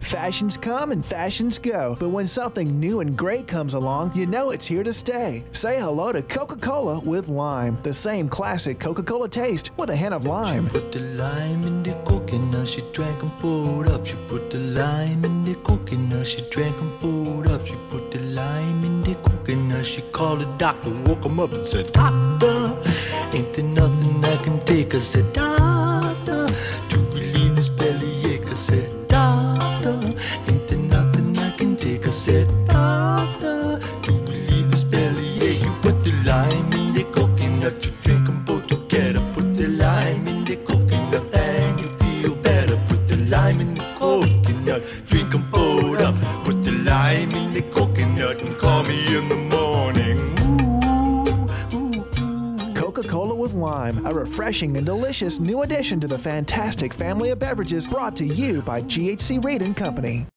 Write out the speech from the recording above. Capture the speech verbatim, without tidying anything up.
Fashions come and fashions go, but when something new and great comes along, you know it's here to stay. Say hello to Coca-Cola with lime. The same classic Coca-Cola taste with a hint of lime. She put the lime in the coconut, she drank and poured up. She put the lime in the coconut, she drank and poured up. She put the lime in the coconut, she called the doctor, woke him up and said, "Doctor, ain't there nothing I can take?" I said, "Doctor, to relieve this bellyache." I said, "Doctor, ain't there nothing I can take?" I said, "Doctor, to relieve this bellyache." You put the lime in the coconut, you drink them both together. Put the lime in the coconut and you feel better. Put the lime in the coconut, drink them both up. Put the lime in the coconut and call me in the morning. Coca-Cola with lime, a refreshing and delicious new addition to the fantastic family of beverages brought to you by G H C Reed and Company.